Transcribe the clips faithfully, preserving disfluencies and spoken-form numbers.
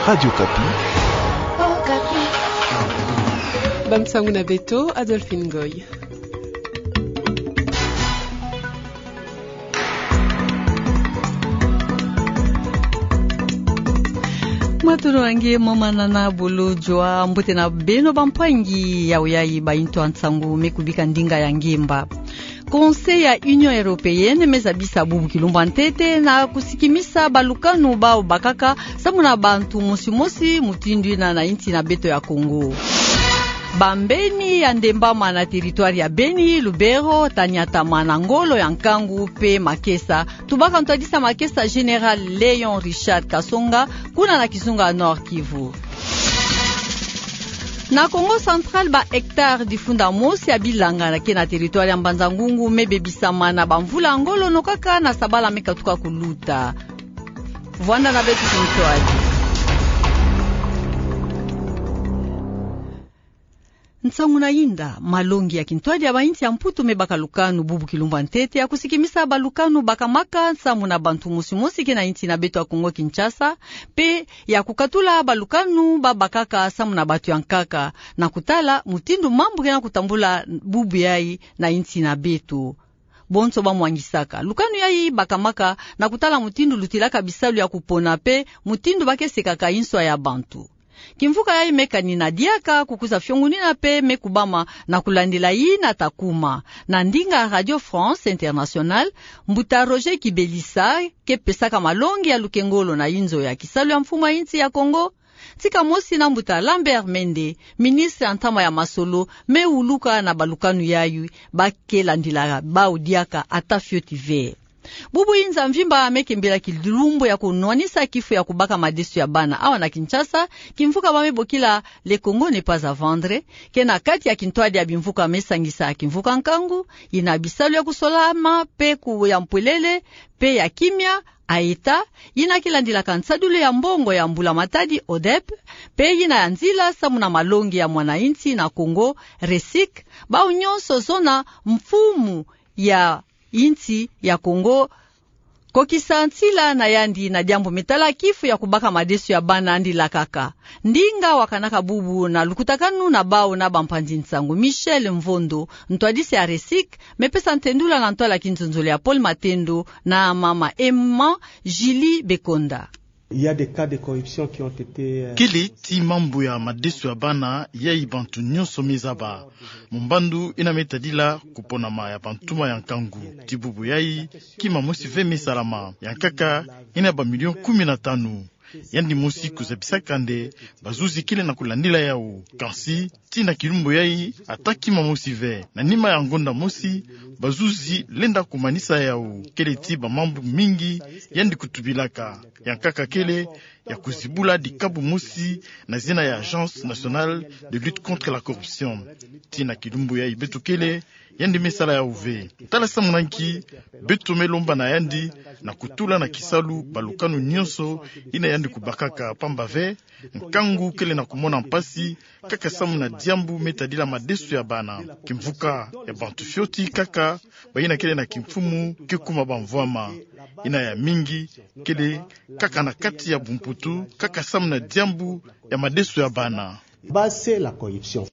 Radio Kapi. Oh, Kapi. Bamsanguna Beto, Adolphine Goy. Maturo ange mama nana bolo joa mbote na beno bampangi ya uyayi ba into antsangu mekubika ndinga ya ngimba. Conseil ya Union Européenne mezabisa bubu kilumba ntete na kusikimisa balukanu bao bakaka samuna bantu musimosi mutindwi na na inti na beto ya Kongo. Bambeni ya ndembama na territoire ya Beni, Lubero, Tanyata Manangolo ya Nkangu pe Makesa. Tubaka ntwadisa Makesa General Léon Richard Kasonga kuna na Kizunga Nord Kivu. Na Congo Central ba hectare di funda mosi ya bilanga na kena territoire ya Mbanzangungu mebebisama na bamvula ngolo nokaka na sabala mekatuka kuluta. Vwanda na betu kumtoaji. Nsanguna inda malongi ya kintwadi ya bainti ya mputu mebaka lukanu bubu kilumba ntete ya kusikimisa balukanu bakamaka samuna bantu musimosi kena inti na beto ya Kongo Kinshasa pe ya kukatula balukanu babakaka samuna batu ya nkaka na kutala mutindu mambu kena kutambula bubu yai na inti na beto. Bonso ba mwangisaka. Lukanu yai bakamaka na kutala mutindu lutilaka bisalu ya kupona pe mutindu bakesekaka inswa ya bantu. Kimvuka ya imeka ni nadiaka kukuza fionguni na pe mekubama na kulandila yi na takuma. Na ndinga Radio France International, mbuta Roger Kibelisa, ke pesaka malongi ya lukengolo na inzo ya kisalu ya mfuma inti ya Kongo. Tika mosi na mbuta Lambert Mende, ministre antama ya masolo, me uluka na balukanu yayu, bake landila baudiaka atafio tive. Bubu inza mvimba amekembela kilumbu ya kunwanisa kifu ya kubaka madesu ya bana awa na Kinshasa, kimvuka bamebokila le Congo n'est pas à vendre, kena kati ya kintwadi ya bimvuka mesangisa kimvuka Nkangu, ina bisalu ya kusolama, pe ku ya mpwelele, pe ya kimya, aita, ina kilandila kansadule ya mbongo ya mbula matadi O D E P, pe ina yanzila samuna malongi ya mwanainti na Congo, resik, ba unyonso zona mfumu ya inti ya Kongo kokisansila na yandi na jambo metala kifu ya kubaka madesu ya bana andi la kaka. Ndinga wakanaka bubu na lukutakanu na bao na bampanzi nsangu. Michel Mvondo, ntwadisi ya resik, mepesa ntendula na ntoala kinzunzuli ya Paul Matendo na mama Emma Jili Bekonda. Il y a des cas de corruption qui ont été euh... Kili ti mambu ya madesu ya bana ya ibantu nyonso mizaba. Mumbandu inametadila kuponama ya bantuma ya Nkangu. Tibubu yai kima mosi veme salama. Yankaka ina ba milion kumi na tano. Yandi mosi kuzabisakande bazuzi kile na kulandila yao. Kansi tina kilumbo yai ataki mamosi ve. Na nima ya ngonda mosi bazuzi lenda kumanisa yao. Kele ti ba mambu mingi yandi kutubilaka. Yankaka kele ya kuzibula dikabu mosi na zina ya Agence nationale de lutte contre la corruption. Tina kilumbo yai betu kele yandi mesala ya uve. Tala samunanki betu melomba na yandi na kutula na kisalu balukanu nyonso ina yandi kubakaka pamba ve. Nkangu kele na kumona mpasi kaka samu na diambu metadila madesu ya bana. Kimvuka ya bantu fioti kaka bayina kele na kimfumu kekuma bamvwama. Ina ya mingi kele kaka na kati ya bumputu kaka samu na diambu ya madesu ya bana. Base la corruption.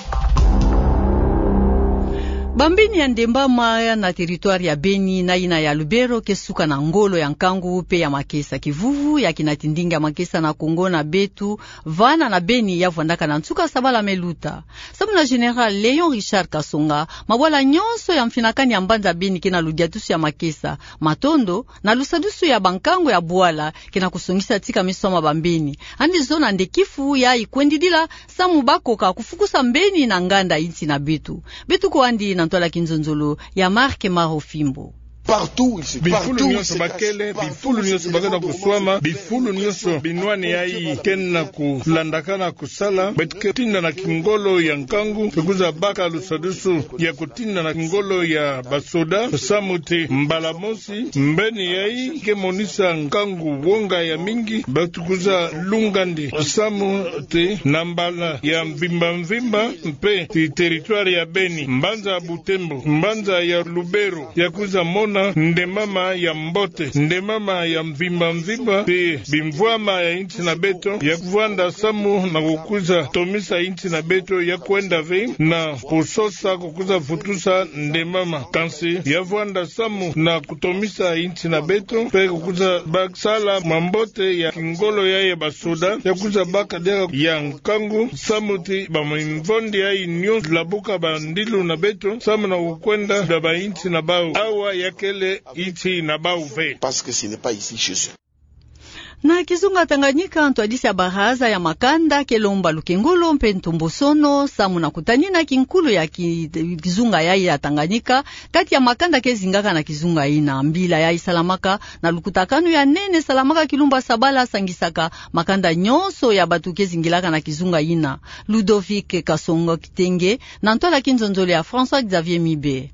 Bambini ya ndemba maya na territoire ya Beni na ina ya Lubero kesuka na ngolo ya Nkangu pe ya Makesa kivuvu ya kinatindinga Makesa na Kongo na betu vana na Beni ya vwandaka na nsuka sabala meluta. Sabu na General Léon Richard Kasonga mabwala nyonso ya mfinakani ya mbanza Beni kena ludiatusu ya Makesa matondo na lusadusu ya bankango ya buala kena kusongisa tika misoma bambini. Andi zona ndekifu ya ikwendidila samu bakoka kufukusa mbeni na nganda inti na betu. Betu kwa andi na ntoala kinzonzolo ya Mark Marofimbo. Partout ici, bifulu nyonso bakele, bifulu nyonso bakena kuswama, bifulu nyonso binwane yai kena kulandakana kusala, betketinda na kingolo ya Nkangu, kukuza baka lusadusu ya kutinda na kingolo ya basoda, samuti mbalamosi, mbeni yai kemonisa Nkangu wonga ya mingi, batukuza lungandi, samuti na mbala ya mvimba mvimba, mpe ti territoire ya Beni, mbanza Butembo, mbanza ya Lubero, ya kuza mona kuna ndemama ya mbote, ndemama ya mvimba mvimba, pe bimvwama ya inchi na beto ya kuvanda samu na kukuza tomisa inchi na beto ya kwenda ve na kusosa kukuza futusa ndemama kansi ya vwanda samu na kutomisa inchi na beto pe kukuza baksala mambote ya kingolo ya ya basoda ya kukuza baka dera ya nkangu samuti ba mvondi ya inyo labuka bandilu na beto samu na kukwenda da ba inchi na bau awa ya kele inchi na bau ve parce que ce n'est pas ici chez eux. Na kizunga Tanganyika ntwadisi ya baraza ya makanda kelomba lukengolo mpe ntumbosono samu na kutani na kinkulu ya kizunga ya ya Tanganyika kati ya makanda kezingaka na kizunga ina mbila ya isalamaka na lukutakanu ya nene salamaka kilumba sabala sangisaka makanda nyonso ya batu kezingilaka na kizunga ina Ludovic Kasongo Kitenge na ntola kinzonzole ya François Xavier Mibe.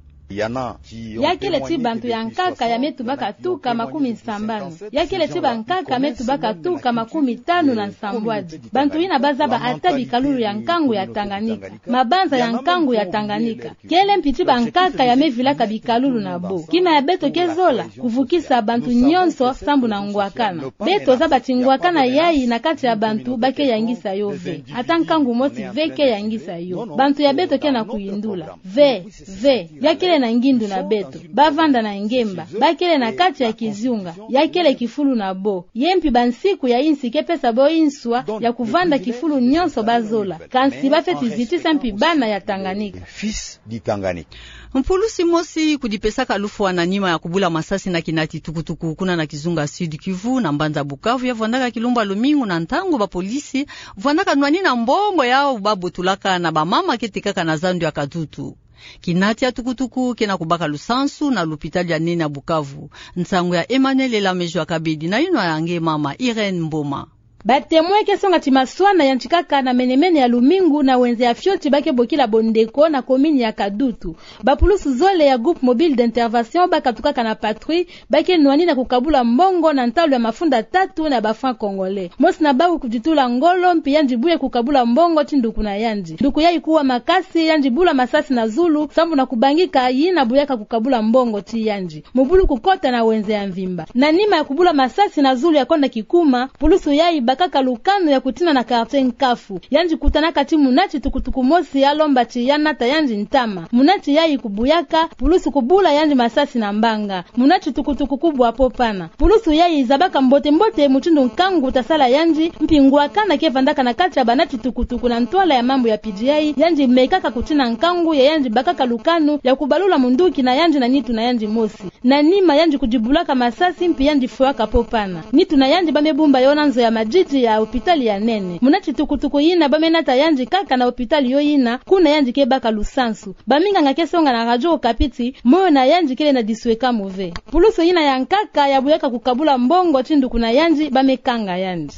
Yakele ti bantu ya nkaka ya metu baka tuka makumi nsambano. Yakele ti bankaka metu baka tuka makumi tanu na nsambwaji. Bantu ina bazaba ata bikalulu ya nkangu ya Tanganyika. Mabanza ya nkangu ya Tanganyika. Kele mpiti bankaka ya mevilaka bikalulu na bo. Kima ya beto kezola kuvukisa bantu nyonso sambu na ngwakana. Beto za batingwakana yai na kati ya bantu bake yangisa yo ve. Ata nkangu moti veke yangisa yo. Bantu ya beto ke na kuyindula. Ve, ve. Yakele na ngindu na beto bavanda na ngemba bakele na kati ya kizunga yakele kifulu na bo yempi bansiku ya insi kepesa bo inswa ya kuvanda kifulu nyonso bazola kansi bafeti ziti sampi bana ya Tanganyika fils di Tanganyika. Mpulusi mosi kudipesa kalufu ananima ya kubula masasi na kinati tukutuku kuna na kizunga Sud Kivu na Mbanza Bukavu ya vwandaka kilumba lumingu na ntangu ba polisi vwandaka nwani na mbongo yao babu tulaka na ba mama ketikaka na zandu ya kadutu. Kinati ya tukutuku kena kubaka lusansu na lupitali ya nene ya Bukavu. Nsangu ya Emmanuel Lamejo ya Kabedi na ino ya ange mama Irene Mboma. Batemwe kesonga timaswana ya nchikaka na menemene ya lumingu na wenze ya fioti bake bokila bondeko na komini ya Kadutu. Bapulusu zole ya groupe mobile d'intervention baka tukaka na patrouille bake nwani na kukabula mbongo na ntalu ya mafunda tatu na bafran congolais. Mosi na baku kujitula ngolo mpi yanji buye kukabula mbongo tinduku na yanji. Nduku ya ikuwa makasi yanji bula masasi na zulu sambu na kubangika yina buyaka kukabula mbongo ti yanji. Mubulu kukota na wenze ya mvimba. Na nima ya kubula masasi na zulu ya konda kikuma pulusu yai kaka lukano ya kutina na karte nkafu yanji kutana kati munati tukutuku mosi ya lomba chiyana ta yanji ntama munati yai kubuyaka pulusu kubula yanji masasi na mbanga munati tukutuku kubwa popana pulusu yai zabaka mbote mbote mutundu nkangu tasala yanji mpingwa kana kevandaka na kati ya banati tukutuku na ntwala ya mambo ya P G I yanji mekaka kutina nkangu ya yanji bakaka lukano ya kubalula munduki na yanji na nitu na yanji mosi na nima yanji kujibulaka masasi mpi yanji fuaka popana nitu na yanji bamebumba yonanzo ya majiji ya hospitali ya nene munati tukutuku yina bamenata yanji kaka na hospitali yo yina kuna yanji kebaka lusansu baminga ngakesonga na radio kapiti moyo na yanji kele na disweka move puluso yina ya nkaka ya buyaka kukabula mbongo tindu kuna yanji bamekanga yanji.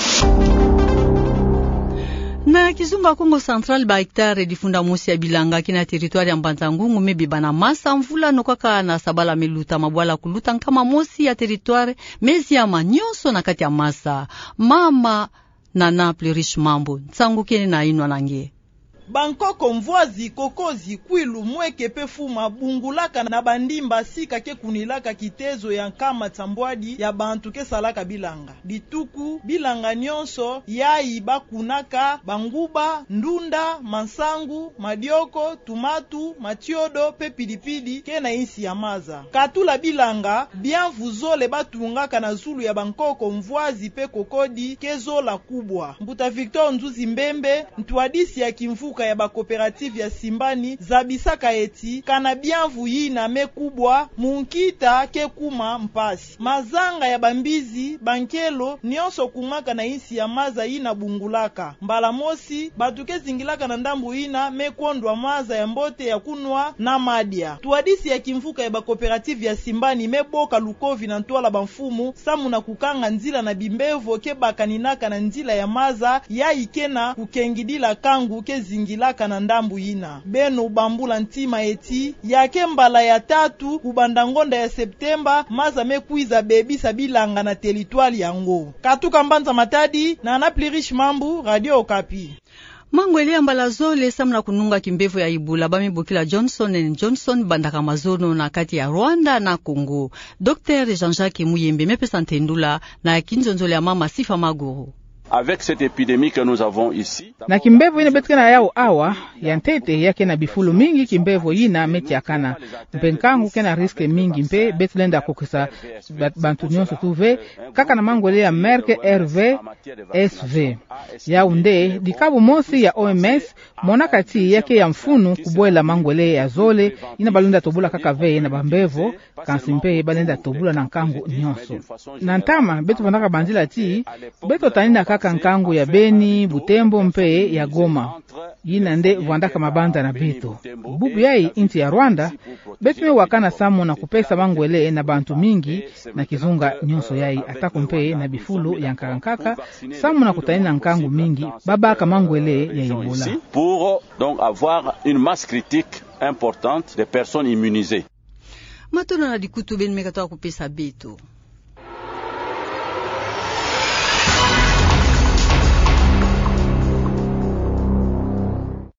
Na kizunga Kongo Central ba hektare difunda mosi ya bilanga kina territoire ya Mbanza Ngungu mebiba na masa mvula nokaka na sabala meluta mabwala kuluta nkama mosi ya territoire mezi ya manyonso na kati ya masa mama Nana Plerish Mambo nsangu kene na inwa nange Bankoko mvoazi kokozi kwilu mweke pefuma bungulaka na bandimba sika ke kunilaka kitezo ya nkama tambwadi ya bantu ke salaka bilanga bituku bilanga nyonso yai bakunaka banguba ndunda mansangu madioko tumatu matiodo pe pilipili ke na insi ya maza katula bilanga bianvu zole batungaka na zulu ya bankoko mvoazi pe kokodi ke zola kubwa mbuta Victor Nzuzi Mbembe ntwadisi ya kimfuka ya ba cooperative ya Simbani zabisaka eti kana bianvu yina mekubwa munkita ke kuma mpasi mazanga ya bambizi bankelo nyonso kumaka na insi ya maza yina bungulaka mbala mosi batuke zingilaka na ndambu yina mekondwa maza ya mbote ya kunwa na madia tuadisi ya kimfuka ya ba cooperative ya Simbani meboka lukovi na ntwala bamfumu samu na kukanga nzila na bimbevo ke bakaninaka na nzila ya maza ya ikena kukengidila kangu ke zingilaka na ndambu yina beno bambula ntima eti yake mbala ya tatu kubanda ngonda ya Septemba maza mekuiza bebi sabilanga na teritwali yango katuka Mbanza Matadi na Ana Plerish Mambo Radio Okapi. Mangwele ya mbalazole samna kununga kimbevu ya Ebola bamibukila Johnson and Johnson bandaka mazono na kati ya Rwanda na Congo. Docteur Jean-Jacques Muyembe mepesa ntendula na kinzonzole ya mama Sifa Maguru. Avec cette épidémie que nous avons ici, na kimbevu ine betikana yao awa ya ntete yake na bifulu mingi kimbevu yina meti akana mpenkangu kena riske mingi mpe betulenda kukisa bantu nyonso tuve kaka na mangwele ya Merck R V S V ya unde dikabu mosi ya O M S mona kati yake ya mfunu kubwela mangwele ya zole ina balunda tobula kaka ve na bambevo kansimpe balenda tobula na nkangu nyonso na ntama betu vanaka banzila ti beto tanina kaka nkangu ya Beni Butembo mpe ya Goma yina nde vandaka mabanda na beto bubu yai inti ya Rwanda betu me wakana samu na kupesa mangwele na bantu mingi na kizunga nyonso yai atako mpe na bifulu ya nkakankaka samu na kutanina nkangu mingi babaka mangwele ya Ebola pour donc avoir une masse critique importante de personnes immunisées. Matona na dikutu ben mekatoa kupesa beto.